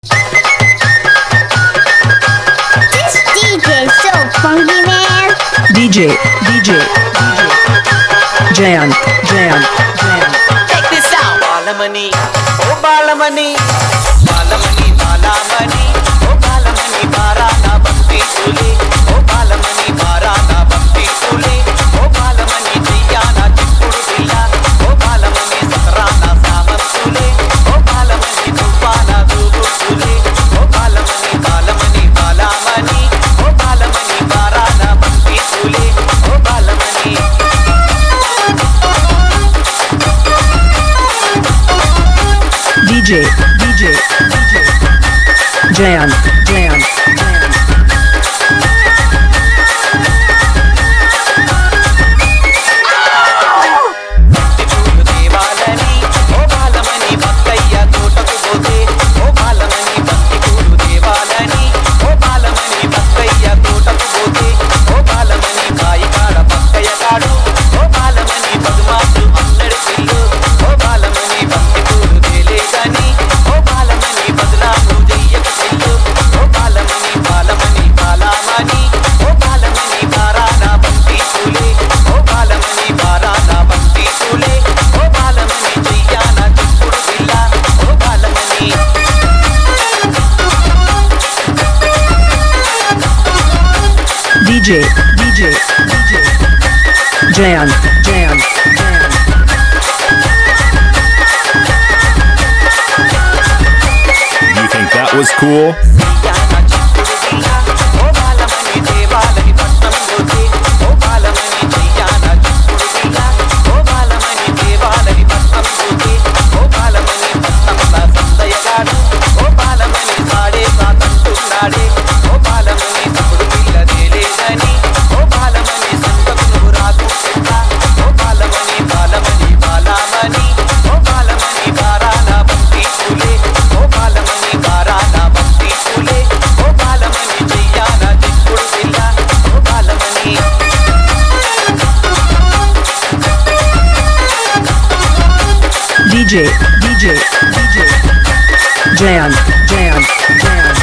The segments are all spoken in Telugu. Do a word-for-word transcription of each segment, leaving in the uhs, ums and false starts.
This D J is so funky, man. D J, D J, D J. Jayan, Jayan, Jayan. Check this out. Balamani, oh Balamani, Balamani, Balamani, oh Balamani, Barana Bhakti Sule, oh Balamani, Barana Bhakti Sule, oh Balamani, Jiyana Chippudu Villa, oh Balamani, Sakrana Saman Sule, oh Balamani, Tufana Dudu Sule, oh Balamani, Balamani, Balamani, oh Balamani, Barana Bhakti Sule, oh Balamani. D J, D J, D J. Jayan, Jayan, Jayan. భక్తిపూలు దేవాలని ఓ బాలమణి భక్తయ్య తోటకు పోతే ఓ బాలమణి భక్తిపూలు దేవాలని ఓ బాలమణి భక్తయ్య తోటకు పోతే ఓ బాలమణి బాయి కాడ భక్తయ్య కాడు ఓ బాలమణి బదుమాసు అందరి పిల్లు ఓ బాలమణి భక్తిపూలు తేలేదని ఓ బాలమణి బదులాము చెయ్యకు చెల్లు ఓ బాలమణి బాలమణి బాలమణి ఓ బాలమణి బారాన భక్తి పూలే ఓ బాలమణి బారాన భక్తి పూలే ఓ బాలమణి చెయ్యాన చిప్పుడు పిల్ల ఓ Balamani D J, D J, D J. Jayan, Jayan, Jayan. You think that was cool? చెయ్యాన చిప్పుడు పిల్ల ఓ బాలమణి దేవాలని పట్నం పోతే ఓ బాలమణి చెయ్యాన చిప్పుడు పిల్ల ఓ బాలమణి దేవాలని పట్నం పోతే ఓ బాలమణి పట్నంల సందయగాడు ఓ బాలమణి సాడే సాతంటున్నాడే ఓ బాలమణి తప్పుడు పిల్ల తేలేదని ఓ బాలమణి సంతకు నువ్వు రాదు పెట్ట ఓ బాలమణి బాలమణి బాలమణి ఓ బాలమణి బారాన భక్తి పూలే ఓ బాలమణి బారాన భక్తి పూలే ఓ బాలమణి చెయ్యాన చిప్పుడు పిల్ల ఓ Balamani D J, D J, D J. Jayan, Jayan, Jayan.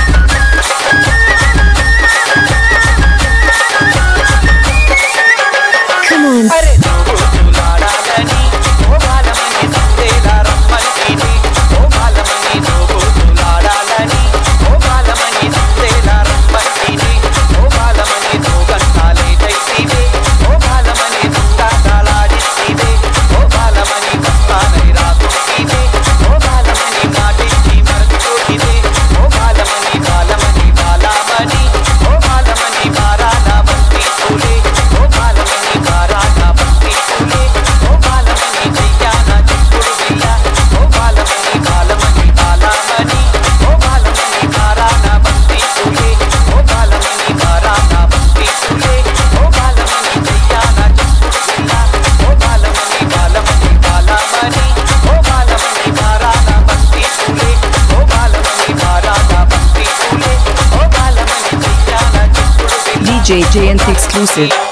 Come on. అరే దోబూచులాడాలని ఓ బాలమణి సందేలా రమ్మని ఓ బాలమణి దోబూచులాడాలని ఓ బాలమణి సందేలా రమ్మని ఓ బాలమణి దోగంటాలే జైతివే ఓ బాలమణి దుండాటాలాడితివే ఓ బాలమణి వస్తానై రాకుంటివే ఓ బాలమణి మాటిచ్చి మరచిపోతివే ఓ బాలమణి బాలమణి బాలమణి ఓ బాలమణి బారాన భక్తి పూలే ఓ బాలమణి బారాన భక్తి పూలే ఓ బాలమణి చెయ్యాన చిప్పుడు పిల్ల ఓ బాలమణి బాలమణి బాలమణి ఓ బాలమణి బారాన భక్తి పూలే ఓ బాలమణి బారాన భక్తి పూలే ఓ బాలమణి చెయ్యాన చిప్పుడు పిల్ల ఓ బాలమణి బాలమణి బాలమణి ఓ బాలమణి బారాన భక్తి పూలే ఓ బాలమణి బారాన భక్తి పూలే ఓ బాలమణి చెయ్యాన చిప్పుడు పిల్ల D J Jayanth exclusive.